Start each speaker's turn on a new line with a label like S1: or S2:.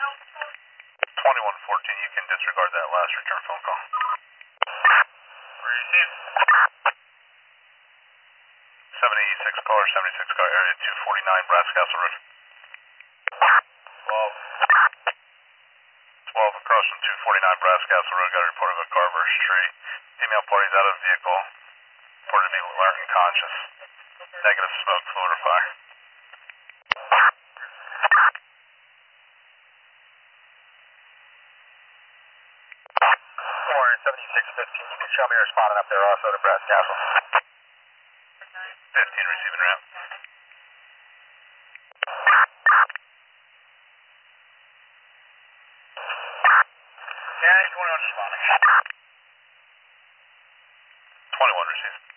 S1: 2114, you can disregard that last return phone call. Receive. 76 caller, 76 car, area 249, Brass Castle Road. 12 across from 249 Brass Castle Road, got a report of a Carver Street. Female parties out of the vehicle, reported to be alert and conscious. Negative smoke, fluid or fire. 7615, you can show me responding up there also to Brass Castle. 15 receiving ramp. Yeah, 21 responding. 21 receiving.